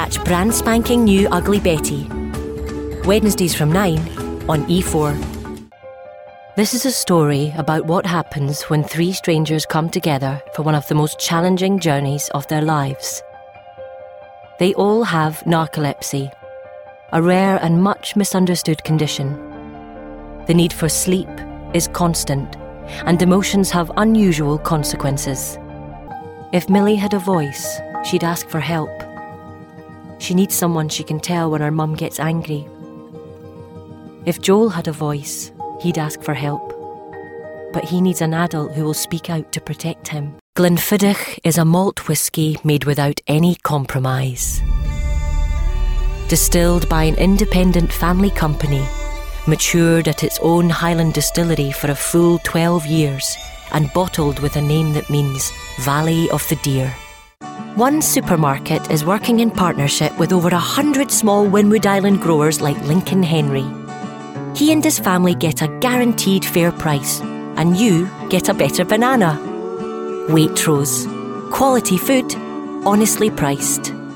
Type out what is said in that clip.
catch brand spanking new Ugly Betty. Wednesdays from 9 on E4. This is a story about what happens when three strangers come together for one of the most challenging journeys of their lives. They all have narcolepsy, a rare and much misunderstood condition. The need for sleep is constant, and emotions have unusual consequences. If Millie had a voice, she'd ask for help. She needs someone she can tell when her mum gets angry. If Joel had a voice, he'd ask for help. But he needs an adult who will speak out to protect him. Glenfiddich is a malt whisky made without any compromise. Distilled by an independent family company, matured at its own Highland distillery for a full 12 years, and bottled with a name that means Valley of the Deer. One supermarket is working in partnership with over 100 small Windward Island growers like Lincoln Henry. He and his family get a guaranteed fair price, and you get a better banana. Waitrose. Quality food, honestly priced.